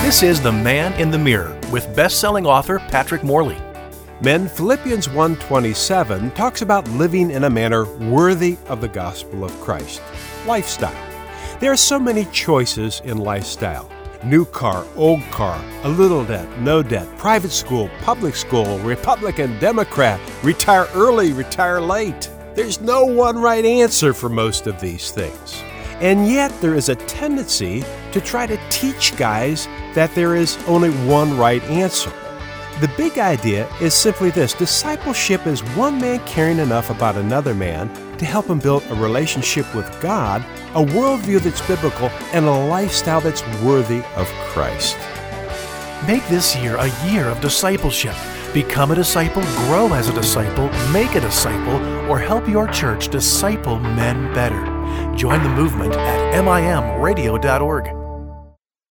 This is The Man in the Mirror with best-selling author Patrick Morley. Men, Philippians 1:27 talks about living in a manner worthy of the gospel of Christ. Lifestyle. There are so many choices in lifestyle. New car, old car, a little debt, no debt, private school, public school, Republican, Democrat, retire early, retire late. There's no one right answer for most of these things. And yet there is a tendency to try to teach guys that there is only one right answer. The big idea is simply this: discipleship is one man caring enough about another man to help him build a relationship with God, a worldview that's biblical, and a lifestyle that's worthy of Christ. Make this year a year of discipleship. Become a disciple, grow as a disciple, make a disciple, or help your church disciple men better. Join the movement at mimradio.org.